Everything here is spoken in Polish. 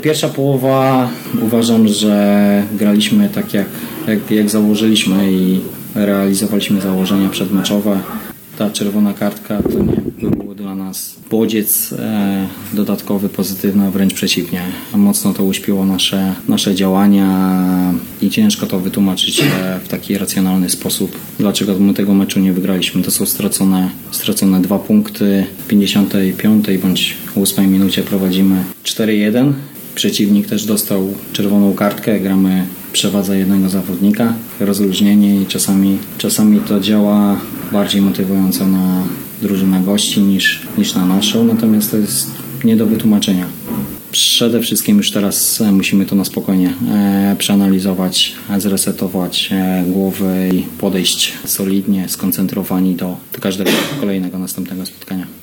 Pierwsza połowa uważam, że graliśmy tak jak założyliśmy i realizowaliśmy założenia przedmeczowe. Ta czerwona kartka to nie był dla nas bodziec dodatkowy, pozytywny, a wręcz przeciwnie. Mocno to uśpiło nasze działania i ciężko to wytłumaczyć w taki racjonalny sposób. Dlaczego my tego meczu nie wygraliśmy? To są stracone 2 punkty. W 55 bądź 8 minucie prowadzimy 4-1. Przeciwnik też dostał czerwoną kartkę, gramy przewadza jednego zawodnika, rozluźnienie i czasami to działa bardziej motywująco na drużynę gości niż na naszą, natomiast to jest nie do wytłumaczenia. Przede wszystkim już teraz musimy to na spokojnie przeanalizować, zresetować głowy i podejść solidnie, skoncentrowani do każdego kolejnego następnego spotkania.